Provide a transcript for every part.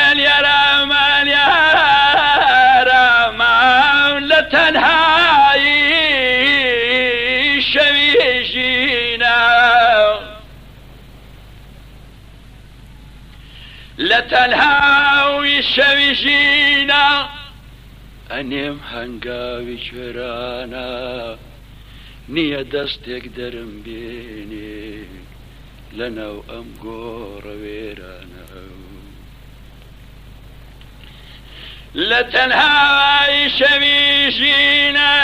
مليارة لتنهاي شويجينا لتنهاوي شويجينا أنيم هنقاوي شرانا نية دستك درم بيني لنا وأم قور ويرانا لتنهاوي شويجينا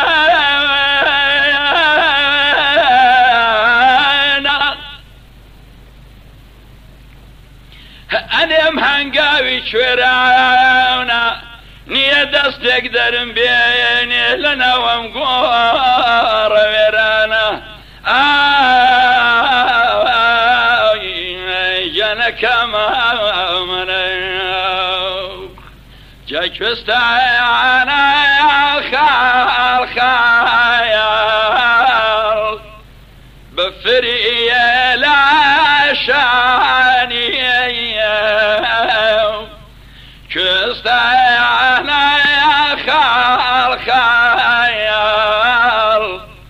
أنيم هنقاوي شرانا نية دستك درم بيني لنا ومقور ويرانا جنك ما منوك جاك فستعانا يا خال بفري لا شاني كستعانا يا خال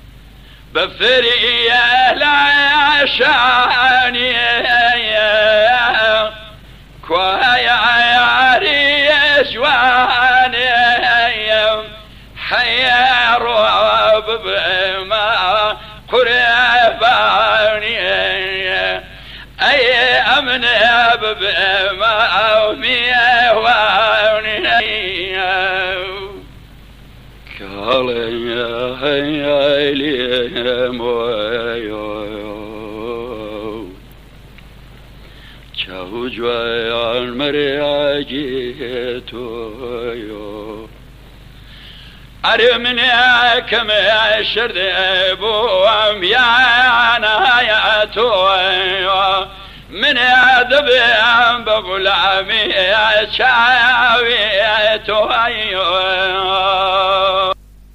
بفري لا شاني كوايا عاري جواني حيار بما قرباني أي أمن بما ميواني كاليا هيا لي مويو چاو جوان مرياجيتو يو أرمني كم شرد بوم يانا يا تو من أدب بغلامي يا شاوي تو